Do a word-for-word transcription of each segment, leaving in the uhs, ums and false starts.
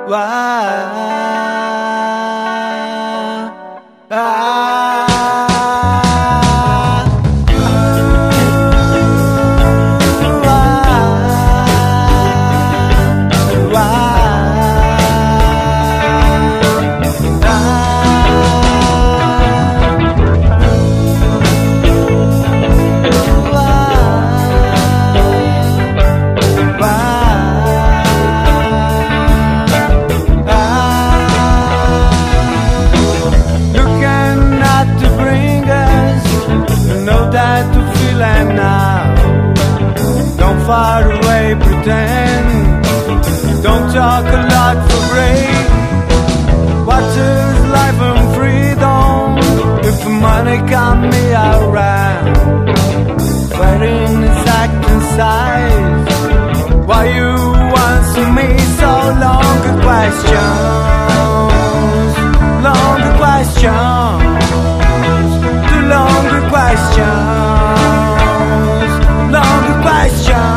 Far away, pretend. Don't talk a lot for break. What is life and freedom if the money got me around? Wearing exact size. Why you answer me so longer questions? Longer questions. Too longer questions. Longer questions.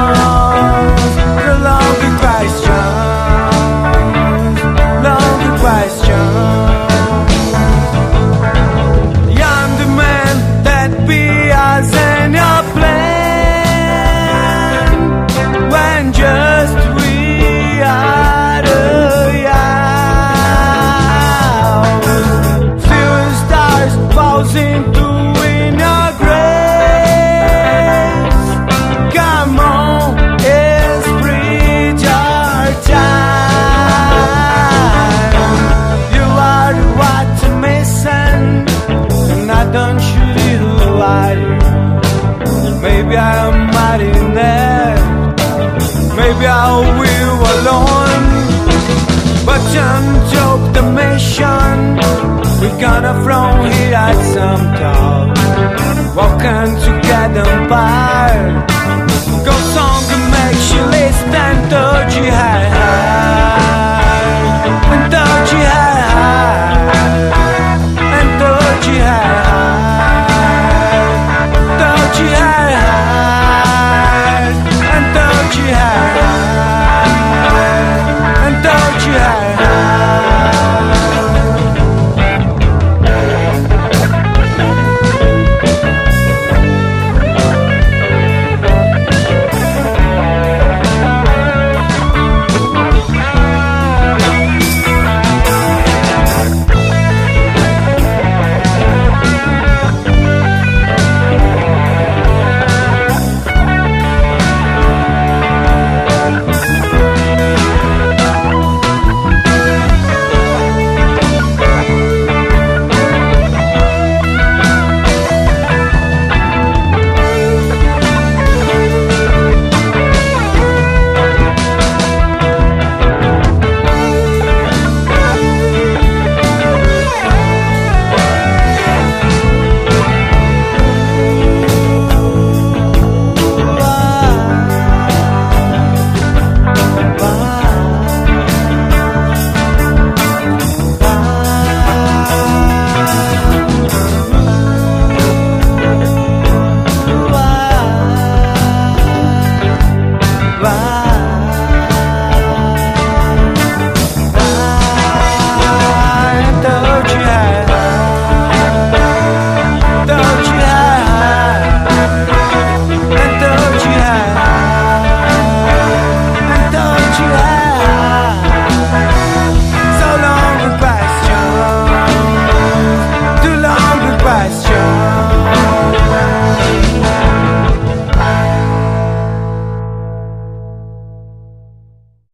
Maybe I'm mighty there. Maybe I will alone. But don't joke the mission. We're gonna from here at some top. Walking together empire. Go song and make you listen to jihad.